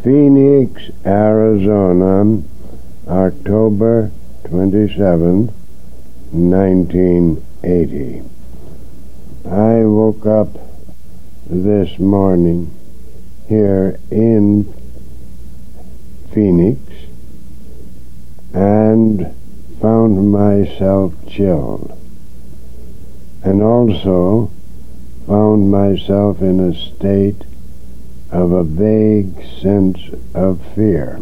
Phoenix, Arizona, October 27th, 1980. I woke up this morning here in Phoenix and found myself chilled, and also found myself in a state of a vague sense of fear.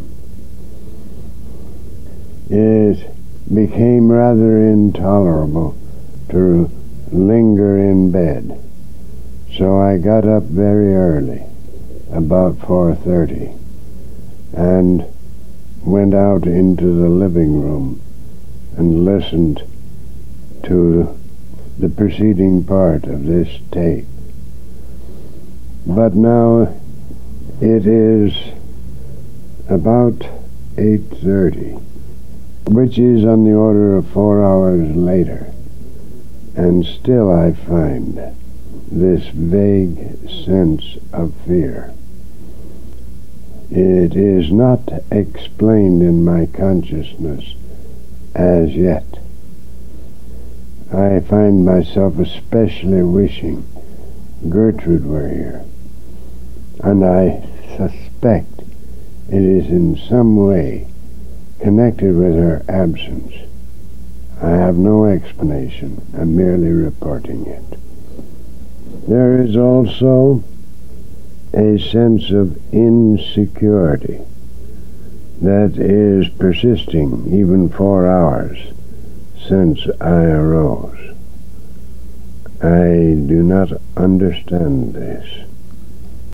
It became rather intolerable to linger in bed, so I got up very early, about 4:30, and went out into the living room and listened to the preceding part of this tape. But now it is about 8:30, which is on the order of 4 hours later, and still I find this vague sense of fear. It is not explained in my consciousness as yet. I find myself especially wishing Gertrude were here, and I suspect it is in some way connected with her absence. I have no explanation. I'm merely reporting it. There is also a sense of insecurity that is persisting even 4 hours since I arose. I do not understand this.